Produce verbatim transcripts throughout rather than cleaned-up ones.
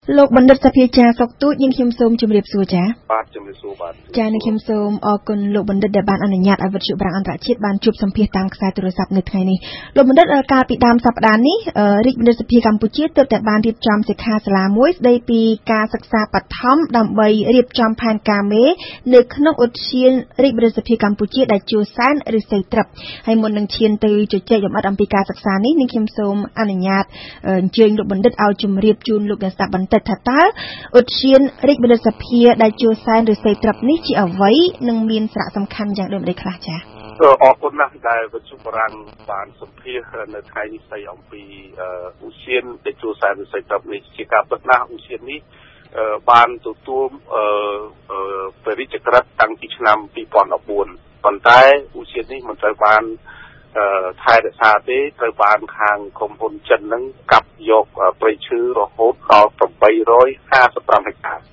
លោកបណ្ឌិតសភាចាស្រុកទូចយើងខ្ញុំសូមជម្រាបសួរចាបាទជម្រាបសួរបាទចានឹងខ្ញុំសូមអរគុណលោកបណ្ឌិតដែលបានអនុញ្ញាតឲ្យវិទ្យុប្រាំងអន្តរជាតិបានជួបសម្ភាសតាមខ្សែទូរស័ព្ទនៅថ្ងៃនេះលោកបណ្ឌិតកាលពីដើមសប្តាហ៍នេះរាជបណ្ឌិតសភាកម្ពុជាទើបតែបានរៀបចំសិក្ខាសាលាមួយស្ដីពីការសិក្សាបឋមដើម្បីរៀបចំផែនការមេនៅក្នុងឧទ្យានរាជបណ្ឌិតសភាកម្ពុជាដែលជួរសែនឬសីត្រឹបហើយមុននឹងឈានទៅជជែកលម្អិតអំពីការសិក្សានេះនឹងខ្ញុំសូមអនុញ្ញាតអញ្ជើញលោកបណ្ឌិតឲ្យជម្រាបជូនលោកអ្នកស្ដាប់បន្តិចថាតើឧទ្យានរាជបណ្ឌិតសភាដែលជួរសែនឬសីត្រឹបនេះជាអ្វីនិងមានសារៈសំខាន់យ៉ាងដូចម្តេចខ្លះចា៎អរគុណណាស់ដែលវិទ្យុបារាំងបានសម្ភាសនៅថ្ងៃនេះស្ដីអំពីឧទ្យានដែលជួរសែនឬសីត្រឹបនេះជាការពិតណាស់ឧទ្យាននេះបានទទួលព្រះរាជក្រឹត្យតាំងពីឆ្នាំពីរពាន់ដប់បួនប៉ុន្តែឧទ្យាននេះមិនត្រូវបានថែរក្សាទេត្រូវបានខាងក្រុមហ៊ុនចិនហ្នឹងកាប់យកព្រៃឈើរហូតដល់855ហិកតាចា៎ 855ហិកតា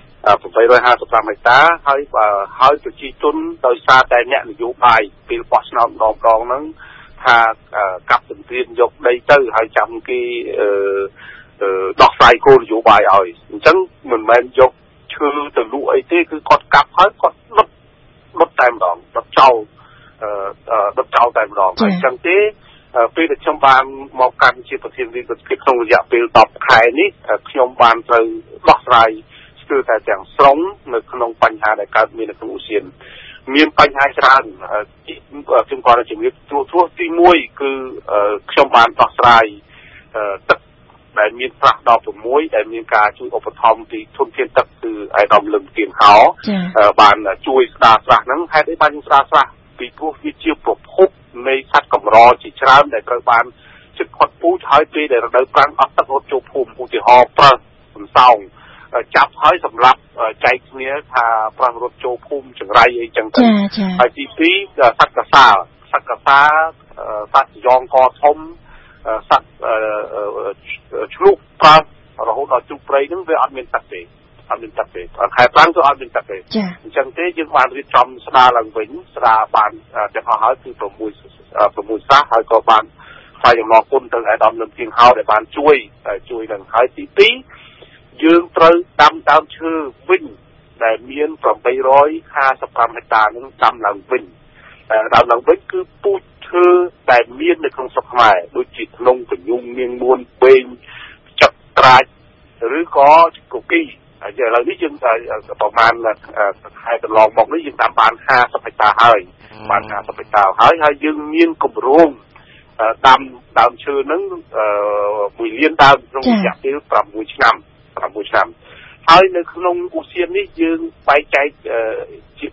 ហើយហើយប្រជាជនដោយសារតែអ្នកនយោបាយពេលបោះឆ្នោតម្ដងម្ដងហ្នឹងថាកាប់ទន្ទ្រានយកដីទៅហើយចាំគេដោះស្រាយគោលនយោបាយឲ្យអញ្ចឹងមិនមែនយកឈើទៅលក់អីទេគឺគាត់កាប់ហើយគាត់ដុតដុតតែម្ដងដុតចោលដុតចោលតែម្ដងហើយអញ្ចឹងទេពេលដែលខ្ញុំបានមកកាន់ជាប្រធានរាជរដ្ឋាភិបាលក្នុងរយៈពេលដប់ខែនេះខ្ញុំបានត្រូវដោះស្រាយស្ទើរតែទាំងស្រុងនៅក្នុងបញ្ហាដែលកើតមាននៅក្នុងឧទ្យានមានបញ្ហាច្រើនខ្ញុំគាត់ជំរាបទូทั่វទីមួយគឺខ្ញុំបានដោះស្រាយទឹកដែលមានប្រាក់ដល់6ដែលមានការជួយឧបត្ថម្ភពីធនធានទឹកគឺឯកឧត្តមលឹមទៀងហោបានជួយស្ដារស្រះហ្នឹងហេតុអីបានស្ដារស្រះពីព្រោះវាជាប្រភពនៃសត្វកម្រជាច្រើនដែលត្រូវបានជិតផុតពូជហើយពេលដែលរដូវប្រាំងអត់ទឹករត់ចូលភូមិឧទាហរណ៍ប្រើសន្សោងចាប់ហើយសម្រាប់ចែកគ្នាថាប្រើរត់ចូលភូមិចង្រៃអីចឹងទៅហើយទីពីរសត្វកសាលសត្វកសាលសត្វយ៉ងកធំសត្វឆ្លុះប្រើរហូតដល់ជុកព្រៃហ្នឹងវាអត់មានទឹកទេអត់មានទឹកទេខែប្រាំងក៏អត់មានទឹកទេអញ្ចឹងទេយើងបានរៀបចំស្ដារឡើងវិញស្ដារបានទាំងអស់ហើយគឺ6 6សាសហើយក៏បានថ្លែងអំណរគុណទៅឯកឧត្តមលឹមទៀងហោដែលបានជួយជួយនឹងហើយទីពីរយើងត្រូវដាំដើមឈើវិញដែលមាន855ហិកតានឹងដាំឡើងវិញដាំឡើងវិញគឺពូជឈើដែលមាននៅក្នុងស្រុកខ្មែរដូចជាធ្នង់កញ្ញូងនាងមួនបេងចាក់ត្រាចឬក៏កូគីឥឡូវនេះយើងប្រហែលខែកន្លងមកនេះយើងដាំបាន50ហិកតាហើយបាន50ហិកតាហើយហើយយើងមានគម្រោងដាំដើមឈើហ្នឹងមួយលានដើមក្នុងរយៈពេល6ឆ្នាំ6ឆ្នាំហើយនៅក្នុងឧទ្យាននេះយើងបែងចែកជា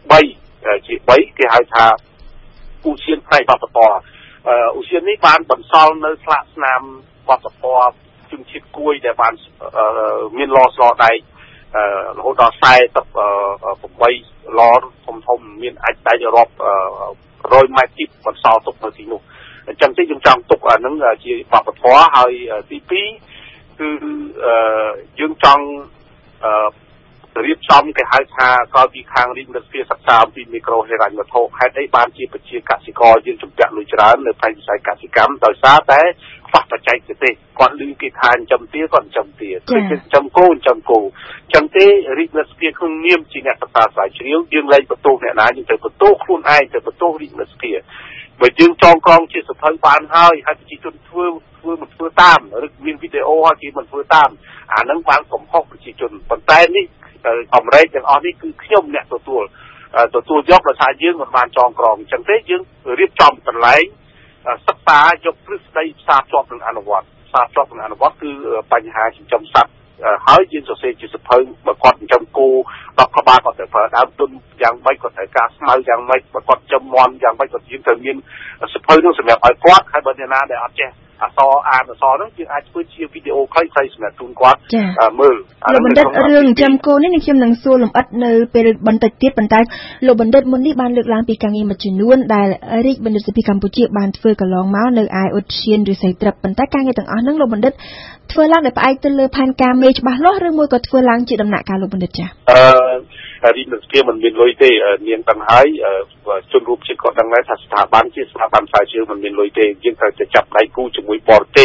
3ជា3គេហៅថាឧទ្យានផ្នែកវប្បធម៌ឧទ្យាននេះបានបន្សល់នៅស្លាកស្នាមវប្បធម៌ជំនឿជាតិគួយដែលបានមានឡស្រដែករហូតដល់ខ្សែទឹក8ឡធំធំមានអាចដែករាប់រយម៉ែត្រទីបន្សល់ទុកនៅទីនោះអញ្ចឹងទេយើងចង់ទុកអាហ្នឹងជាវប្បធម៌ហើយទីពីរគឺយើងចង់រៀបចំគេហៅថាក្រោយពីខាងរាជរដ្ឋាភិបាលសិក្សាអំពីមីក្រូហិរញ្ញវត្ថុហេតុអីបានជាប្រជាកសិករយើងជំពាក់លុយច្រើននៅផ្នែកវិស័យកសិកម្មដោយសារតែខ្វះបច្ចេកទេសគាត់ឮគេថាចិញ្ចឹមទាគាត់ចិញ្ចឹមទាគេចិញ្ចឹមគោចិញ្ចឹមគោអញ្ចឹងទេរាជរដ្ឋាភិបាលក្នុងនាមជាអ្នកសិក្សាស្រាវជ្រាវយើងលែងបន្ទោសអ្នកណាយើងត្រូវបន្ទោសខ្លួនឯងទៅបន្ទោសរាជរដ្ឋាភិបាលបើយើងចងក្រងជាសភៅបានហើយហើយប្រជាជនធ្វើធ្វើមិនធ្វើតាមឬមានវីដេអូហើយគេមិនធ្វើតាមអានឹងបានកំហុសប្រជាជនប៉ុន្តែនេះអមរេចទាំងអស់នេះគឺខ្ញុំអ្នកទទួលទទួលយកដោយសារយើងមិនបានចងក្រងអញ្ចឹងទេយើងរៀបចំកន្លែងសិក្សាយកទ្រឹស្ដីផ្សារភ្ជាប់នឹងអនុវត្តផ្សារភ្ជាប់នឹងអនុវត្តគឺបញ្ហាចិញ្ចឹមសត្វហើយយើងសរសេរជាសភៅបើគាត់ចិញ្ចឹមគោដប់ក្បាលគាត់ត្រូវប្រើដើមទុនយ៉ាងម៉េចគាត់ត្រូវការស្មៅយ៉ាងម៉េចបើគាត់ចិញ្ចឹមមាន់យ៉ាងម៉េចគាត់យើងត្រូវមានសភៅនោះសម្រាប់ឲ្យគាត់ហើយបើអ្នកណាដែលអត់ចេះអសអានអសហ្នឹងយើងអាចធ្វើជាវីដេអូខ្លីៗសម្រាប់ជូនគាត់មើលលោកបណ្ឌិតរឿងចិញ្ចឹមគោនេះនឹងខ្ញុំនឹងសួរលម្អិតនៅពេលបន្តិចទៀតប៉ុន្តែលោកបណ្ឌិតមុននេះបានលើកឡើងពីការងារមួយចំនួនដែលរាជបណ្ឌិតសភាកម្ពុជាបានធ្វើកន្លងមកនៅឯឧទ្យានឬសីត្រឹបប៉ុន្តែការងារទាំងអស់ហ្នឹងលោកបណ្ឌិតធ្វើឡើងដោយផ្អែកទៅលើផែនការមេច្បាស់លាស់ឬមួយក៏ធ្វើឡើងជាដំណាក់កាលលោកបណ្ឌិតចា៎អឺរាជរដ្ឋាភិបាលមិនមានលុយទេនាងទាំងហើយជនរួមជាតិគាត់ដឹងដែរថាស្ថាប័នជាស្ថាប័នផ្សាយជឿមិនមានលុយទេយើងត្រូវតែចាប់ដៃគូជាមួយបរទេសអ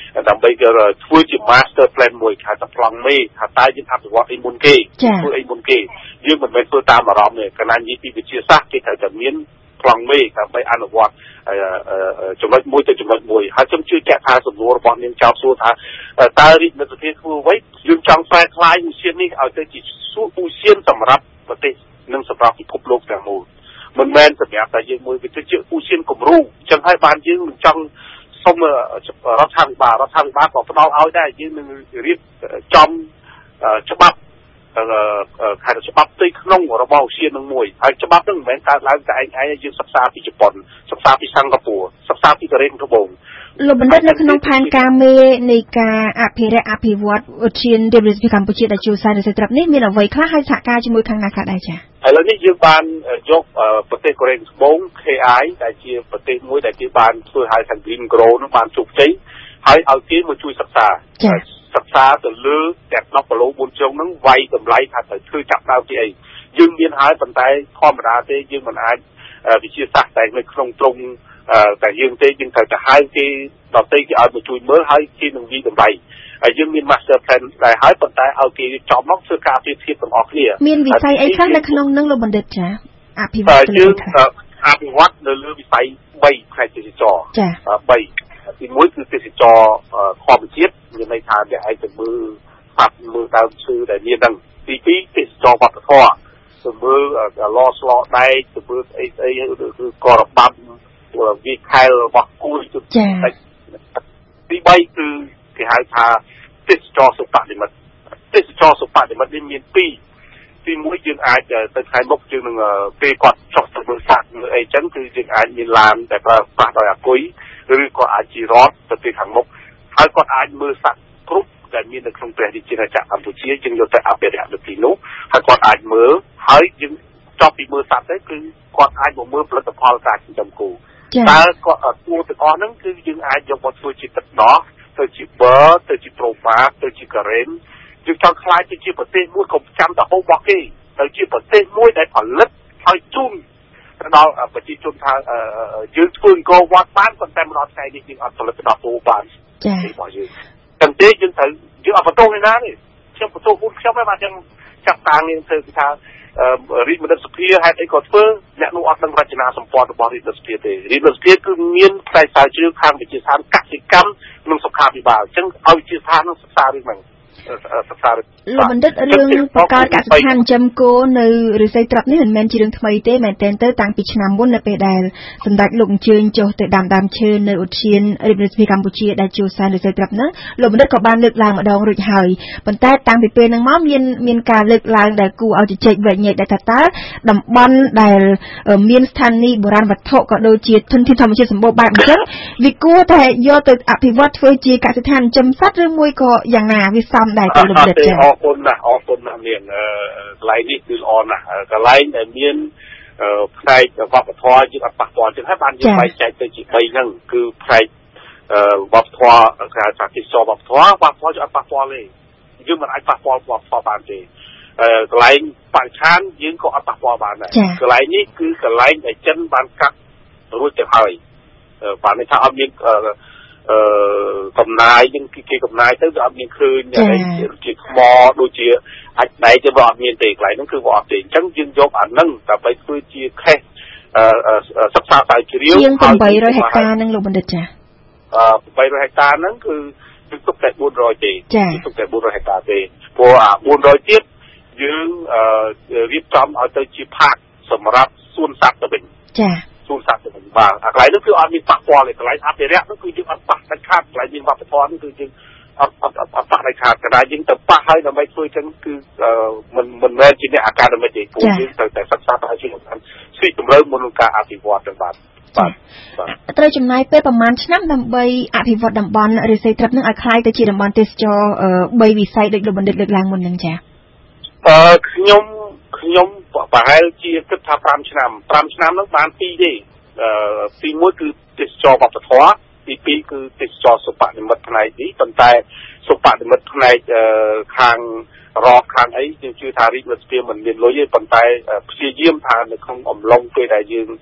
ដើម្បីគេធ្វើជា master plan មួយថាតប្លង់មេថាតើយើងអភិវឌ្ឍអីមុនគេធ្វើអីមុនគេយើងមិនមែនធ្វើតាមអារម្មណ៍ទេកាលណានិយាយពីវិទ្យាសាស្ត្រគេត្រូវតែមានប្លង់មេដើម្បីអនុវត្តចំណុចមួយទៅចំណុចមួយហើយខ្ញុំជឿជាក់ថាសំណួររបស់នាងចោទសួរថាតើរាជរដ្ឋាភិបាលធ្វើអ្វីយើងចង់ផ្សាយខ្លាយឧស្សាហនេះឲ្យទៅជាឧស្សាហសម្រាប់ប្រទេសនិងសម្រាប់ពិភពលោកទាំងមូលមិនមែនសម្រាប់តែយើងមួយវាទៅជាឧស្សាហគំរូអញ្ចឹងហើយបានយើងមិនចង់សូមរដ្ឋាភិបាលរដ្ឋាភិបាលក៏ផ្ដល់ឲ្យដែរយើងនឹងរៀបចំច្បាប់ខែច្បាប់ផ្ទៃក្នុងរបស់ឧស្សាហនឹងមួយហើយច្បាប់នឹងមិនមែនកើតឡើងតែឯងឯងយើងសិក្សាពីជប៉ុនសិក្សាពីសិង្ហបុរីសិក្សាពីកូរ៉េខាងត្បូងលោកបណ្ឌិតនៅក្នុងផែនការមេនៃការអភិរក្សអភិវឌ្ឍឧទ្យានរាជរដ្ឋាភិបាលកម្ពុជាដែលជួសែនរិទ្ធិត្រាប់នេះមានអ្វីខ្លះហើយសហការជាមួយខាងណាខ្លះដែរចា៎ឥឡូវនេះយើងបានយកប្រទេសកូរ៉េខាងត្បូង K I ដែលជាប្រទេសមួយដែលគេបានធ្វើឲ្យខាង Green Grow នោះបានជោគជ័យហើយឲ្យគេមកជួយសិក្សាសិក្សាទៅលើទាំងដប់គីឡូបួនជ្រុងហ្នឹងវាយតម្លៃថាត្រូវធ្វើចាប់ដើមពីអីយើងមានហើយប៉ុន្តែធម្មតាទេយើងមិនអាចវិជាសាស្ត្រតែនៅក្នុងត្រង់តែយើងទេយើងត្រូវទៅហៅគេដទៃគេឲ្យមកជួយមើលហើយគេនឹងវិតម្លៃហើយយើងមាន master plan ដែរហើយប៉ុន្តែឲ្យគេចំមកធ្វើការប្រៀបធៀបទាំងអស់គ្នាមានវិស័យអីខ្លះនៅក្នុងនឹងលោកបណ្ឌិតចាអភិវឌ្ឍយើងអភិវឌ្ឍនៅលើវិស័យបីផ្នែកទេសចរចាបីទីមួយគឺទេសចរធម្មជាតិមានន័យថាអ្នកឯងទៅមើលស្បាត់មើលដើមឈើដែលមានហ្នឹងទីពីរទេសចរវប្បធម៌ទៅមើលឡស្លោដែកទៅមើលអីស្អីគឺករបាំវាខែលរបស់គួយទៅទីបីគឺគេហៅថាទេសចរសុបនិមិត្តទេសចរសុបនិមិត្តនេះមានពីរទីមួយយើងអាចទៅថ្ងៃមុខយើងនឹងពេលគាត់ចុះទៅមើលសត្វមើលអីចឹងគឺយើងអាចមានឡានដែលប្រើប្រាស់ដោយអាគុយឬក៏អាចជិះរថទៅទីខាងមុខហើយគាត់អាចមើលសត្វគ្រប់ដែលមាននៅក្នុងព្រះរាជាណាចក្រកម្ពុជាយើងយកទៅអភិរក្សនៅទីនោះហើយគាត់អាចមើលហើយយើងចប់ពីមើលសត្វទៅគឺគាត់អាចមកមើលផលិតផលការចិញ្ចឹមគោតើគាត់គួរទាំងអស់ហ្នឹងគឺយើងអាចយកមកធ្វើជាទឹកដោះទៅជាបឺទៅជាប្រូម៉ាទៅជាការ៉េនយើងចង់ខ្លាចទៅជាប្រទេសមួយកុំចាំតែហូបរបស់គេទៅជាប្រទេសមួយដែលផលិតហើយជូនទៅដល់ប្រជាជនថាយើងធ្វើអង្គរវត្តបានប៉ុន្តែមិនអត់ថ្ងៃនេះយើងអត់ផលិតទៅដល់គោបានចា៎របស់យើងតែទេយើងត្រូវយើងអត់បន្ទោសឯណាទេខ្ញុំបន្ទោសខ្លួនខ្ញុំឯងបាទខ្ញុំចាប់តាំងនេះធ្វើគឺថារាជមន្ត្រីសភាហេតុអីក៏ធ្វើអ្នកនោះអត់ដឹងរចនាសម្ព័ន្ធរបស់រាជរដ្ឋាភិបាលទេរាជរដ្ឋាភិបាលគឺមានផ្នែកស្រាវជ្រាវខាងវិទ្យាសាស្ត្រកសិកម្មនិងសុខាភិបាលអញ្ចឹងឲ្យវិទ្យាសាស្ត្រនឹងសិក្សារឿងហ្នឹងសិក្សាលោកបណ្ឌិតរឿងបង្កើតកសិដ្ឋានចិញ្ចឹមគោនៅរិស័យត្រាប់នេះមិនមែនជារឿងថ្មីទេមែនទែនទៅតាំងពីឆ្នាំមុននៅពេលដែលសម្ដេចលោកអញ្ជើញចុះទៅដាំដើមឈើនៅឧទ្យានរាជរដ្ឋាភិបាលកម្ពុជាដែលជួសែនរិស័យត្រាប់នោះលោកបណ្ឌិតក៏បានលើកឡើងម្ដងរួចហើយប៉ុន្តែតាំងពីពេលហ្នឹងមកមានមានការលើកឡើងដែលគួរឲ្យជជែកវែកញែកដែលថាតើតំបន់ដែលមានស្ថានីយ៍បុរាណវត្ថុក៏ដូចជាធនធានធម្មជាតិសម្បូរបែបអញ្ចឹងវាគួរតែយកទៅអភិវឌ្ឍធ្វើជាកសិដ្ឋានចិញ្ចឹមសត្វឬមួយក៏យ៉ាងណាវាសមដែរទៅលោកបណ្ឌិតចា៎អរគុណណាស់អរគុណណាស់នាងកន្លែងនេះគឺល្អណាស់កន្លែងដែលមានផ្នែកវប្បធម៌យើងអត់ប៉ះពាល់ចឹងហើយបានយើងបែងចែកទៅជាបីហ្នឹងគឺផ្នែកវប្បធម៌គេហៅថាទេសចរវប្បធម៌វប្បធម៌យើងអត់ប៉ះពាល់ទេយើងមិនអាចប៉ះពាល់វប្បធម៌បានទេកន្លែងបរិស្ថានយើងក៏អត់ប៉ះពាល់បានដែរកន្លែងនេះគឺកន្លែងដែលចិនបានកាត់រួចទៅហើយបានន័យថាអត់មានអឺកំណាយយើងគេកំណាយទៅវាអត់មានឃើញអីជាថ្មដូចជាអាចដែកទៅវាអត់មានទេកន្លែងហ្នឹងគឺវាអត់ទេអញ្ចឹងយើងយកអាហ្នឹងដើម្បីធ្វើជាខេសអឺសិក្សាស្រាវជ្រាវជាងeight hundredហិកតាហ្នឹងលោកបណ្ឌិតចាអឺeight hundredហិកតាហ្នឹងគឺគឺទុកតែfour hundredទេទុកតែfour hundredហិកតាទេព្រោះអាfour hundredទៀតយើងអឺរៀបចំឲ្យទៅជាផាកសម្រាប់សួនសត្វទៅវិញចាសួនសត្វទៅវិញបាទអាកន្លែងនោះគឺអត់មានប៉ះពាល់ទេកន្លែងអភិរក្សនោះគឺយើងអត់ប៉ះដាច់ខាតកន្លែងមានវប្បធម៌នោះគឺយើងអត់អត់អត់ប៉ះដាច់ខាតកន្លែងយើងទៅប៉ះហើយដើម្បីធ្វើចឹងគឺមិនមិនមែនជាអ្នកអាកាដមិកទេពួកយើងត្រូវតែសិក្សាទៅឲ្យជាសំខាន់ស៊ីជម្រៅមុននឹងការអភិវឌ្ឍទៅបាទបាទត្រូវចំណាយពេលប្រហែលឆ្នាំដើម្បីអភិវឌ្ឍតំបន់រិស័យត្រាប់នឹងឲ្យคล้ายទៅជាតំបន់ទេសចរបីវិស័យដូចលោកបណ្ឌិតលើកឡើងមុននឹងចាអឺខ្ញុំខ្ញុំប្រហែលជាគិតថាfiveឆ្នាំfiveឆ្នាំនោះបានពីរទេអឺទីមួយគឺទេសចរវប្បធម៌ទីពីរគឺទេសចរសុបនិមិត្តផ្នែកនេះប៉ុន្តែសុបនិមិត្តផ្នែកខាងរកខាងអីយើងជឿថារាជរដ្ឋាភិបាលមិនមានលុយទេប៉ុន្តែព្យាយាមថានៅក្នុងអំឡុងពេលដែលយើងអ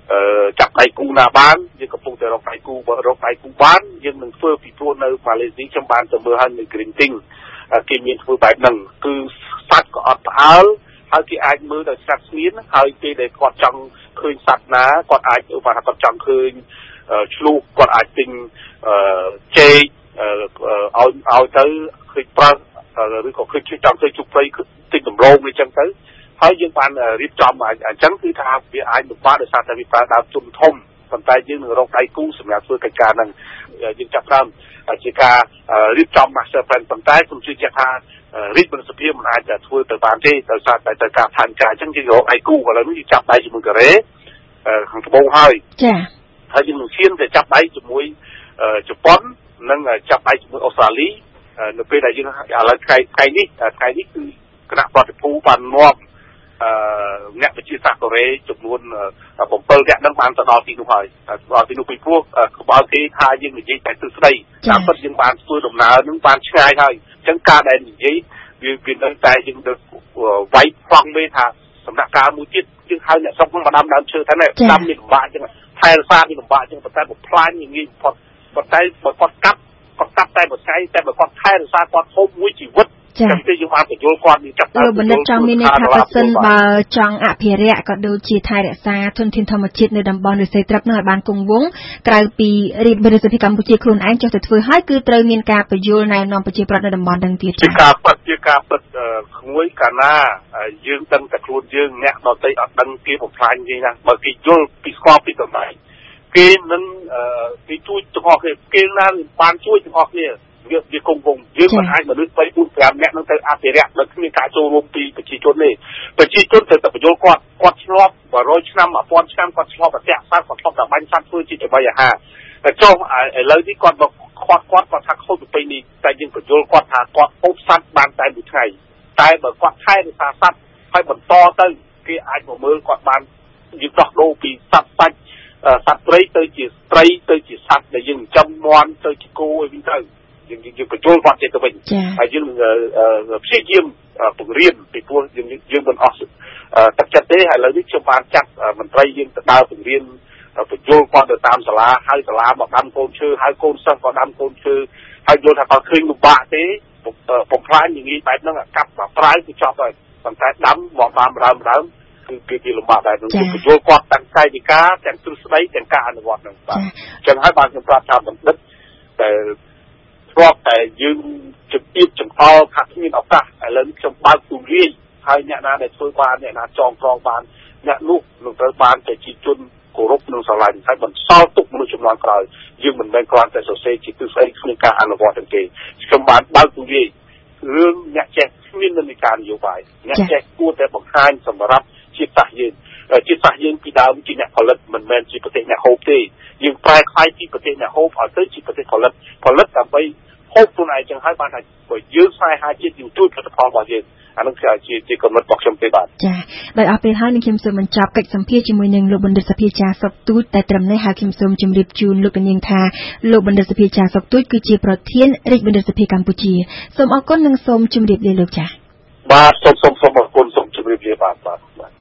ចាប់ដៃគូណាបានយើងកំពុងតែរកដៃគូបើរកដៃគូបានយើងនឹងធ្វើពីព្រោះនៅម៉ាឡេស៊ីខ្ញុំបានទៅមើលហើយនៅ Greenting គេមានធ្វើបែបហ្នឹងគឺសត្វក៏អត់ផ្អើលហើយគេអាចមើលដោយស្រាប់ស្ងៀមហើយពេលដែលគាត់ចង់ឃើញសត្វណាគាត់អាចឧបមាថាគាត់ចង់ឃើញឆ្លូកគាត់អាចទិញចេកឲ្យឲ្យទៅឃើញប្រើឬក៏ឃើញចង់ឃើញជុកព្រៃទិញតម្រងវាចឹងទៅហើយយើងបានរៀបចំអញ្ចឹងគឺថាវាអាចលំបាកដោយសារតែវាប្រើដើមទុនធំប៉ុន្តែយើងនឹងរកដៃគូសម្រាប់ធ្វើកិច្ចការហ្នឹងយើងចាប់ផ្ដើមជាការរៀបចំ master plan ប៉ុន្តែខ្ញុំជឿជាក់ថារាជបណ្ឌិតសភាមិនអាចធ្វើទៅបានទេដោយសារតែទៅការផែនការអញ្ចឹងយើងរកដៃគូឥឡូវនេះយើងចាប់ដៃជាមួយកូរ៉េខាងត្បូងហើយចា៎ហើយយើងនឹងឈានទៅចាប់ដៃជាមួយជប៉ុននិងចាប់ដៃជាមួយអូស្ត្រាលីនៅពេលដែលយើងឥឡូវថ្ងៃថ្ងៃនេះថ្ងៃនេះគឺគណៈប្រតិភូបាននាំអ្នកវិទ្យាសាស្ត្រកូរ៉េចំនួនbảyនាក់នឹងបានទៅដល់ទីនោះហើយដល់ទីនោះពីព្រោះក្បាលគេថាយើងនិយាយតែទិសស្ដីតាមពិតយើងបានធ្វើដំណើរនឹងបានឆ្ងាយហើយអញ្ចឹងការដែលនិយាយវាវានៅតែយើងទៅវាយផ្ង់មេថាសម្រាប់ការមួយទៀតយើងហៅអ្នកស្រុកនឹងមកដាំដើមឈើថានេះដាំនេះលំបាកអញ្ចឹងថែរក្សានេះលំបាកអញ្ចឹងប៉ុន្តែបំផ្លាញងាយបំផុតប៉ុន្តែបើគាត់កាប់គាត់កាប់តែមួយថ្ងៃតែបើគាត់ថែរក្សាគាត់ហូបមួយជីវិតចា៎គឺយើងបានបញ្យល់គាត់មានចាប់តាមលោកបណ្ឌិតចង់មានន័យថាបើសិនបើចង់អភិរក្សក៏ដូចជាថែរក្សាធនធានធម្មជាតិនៅតំបន់រិស័យត្រឹបនោះឲ្យបានគង់វង្សក្រៅពីរាជបណ្ឌិតសភាកម្ពុជាខ្លួនឯងចុះទៅធ្វើហើយគឺត្រូវមានការបញ្យល់ណែនាំប្រជាប្រដ្ឋនៅតំបន់ហ្នឹងទៀតចា៎ជាការពិតជាការពិតក្មួយកាលណាយើងដឹងតែខ្លួនយើងអ្នកដទៃអត់ដឹងគេបំផ្លាញយើងណាបើគេយល់ពីស្គាល់ពីតម្លៃគេនឹងគេជួយទាំងអស់គ្នាគេណាបានជួយទាំងអស់គ្នាវាវាគង់វង្សយើងមិនអាចមនុស្សបី bốn 5នាក់នឹងទៅអភិរក្សដោយគ្មានការចូលរួមពីប្រជាជនទេប្រជាជនទៅតែបញ្យល់គាត់គាត់ឆ្លប់one hundredឆ្នាំone thousandឆ្នាំគាត់ឆ្លប់អតិសត្វគាត់ឆ្លប់តែបាញ់សត្វធ្វើជាចំណីអាហារតែចុះឥឡូវនេះគាត់មកគាត់គាត់គាត់ថាខូចទៅនេះតែយើងបញ្យល់គាត់ថាគាត់ហូបសត្វបានតែមួយថ្ងៃតែបើគាត់ថែរក្សាសត្វហើយបន្តទៅគេអាចមកមើលគាត់បានយើងដោះដូរពីសត្វសាច់សត្វព្រៃទៅជាត្រីទៅជាសត្វដែលយើងចិញ្ចឹមមាន់ទៅជាគោឲ្យវិញទៅយើងយើងបញ្ចូលគាត់ទៅវិញហើយយើងព្យាយាមបង្រៀនពីព្រោះយើងយើងមិនអស់ទឹកចិត្តទេហើយឥឡូវនេះខ្ញុំបានចាត់មន្ត្រីយើងទៅដើរបង្រៀនបញ្ចូលគាត់ទៅតាមសាលាហើយសាលាមកដាំកូនឈើហើយកូនសិស្សក៏ដាំកូនឈើហើយយល់ថាគាត់ឃើញលំបាកទេបំផ្លាញយ៉ាងនេះបែបហ្នឹងកាប់មកប្រាយទៅចប់ហើយប៉ុន្តែដាំមកតាមដើមដើមគឺគេគេលំបាកបែបហ្នឹងបញ្ចូលគាត់ទាំងកាយវិការទាំងទ្រឹស្ដីទាំងការអនុវត្តហ្នឹងបាទអញ្ចឹងហើយបានខ្ញុំប្រាប់ថាបណ្ឌិតតែស្រាប់តែយើងជំរាបចំអល់ថាគ្មានឱកាសឥឡូវខ្ញុំបើកទូលាយហើយអ្នកណាដែលធ្វើបានអ្នកណាចងក្រងបានអ្នកនោះនឹងត្រូវបានប្រជាជនគោរពនិងស្រឡាញ់ហើយបន្សល់ទុកមនុស្សជំនាន់ក្រោយយើងមិនមែនគ្រាន់តែសរសេរជាទិសស្ដីគ្មានការអនុវត្តទេខ្ញុំបានបើកទូលាយរឿងអ្នកចេះគ្មាននិន្នាការនយោបាយអ្នកចេះគួរតែបង្ហាញសម្រាប់ជាតិសាសន៍យើងជាតិសាសន៍យើងពីដើមជាអ្នកផលិតមិនមែនជាប្រទេសអ្នកហូបទេយើងប្រែក្លាយពីប្រទេសអ្នកហូបឲ្យទៅជាប្រទេសផលិតផលិតដើម្បីហូបខ្លួនឯងចឹងហើយបានថាបើយើងស្វែងរកជាតិយើងជួយផលិតផលរបស់យើងអានោះគឺជាជាកំណត់របស់ខ្ញុំទេបាទចា៎ដោយអរពេលហើយនឹងខ្ញុំសូមបញ្ចប់កិច្ចសម្ភាសជាមួយនឹងលោកបណ្ឌិតសភាចាសុកទូចតែត្រឹមនេះហើយខ្ញុំសូមជម្រាបជូនលោកនាងថាលោកបណ្ឌិតសភាចាសុកទូចគឺជាប្រធានរាជបណ្ឌិតសភាកម្ពុជាសូមអរគុណនិងសូមជម្រាបលាលោកចា៎បាទសូមសូមសូមអរគុណសូមជម្រាបលាបាទបាទ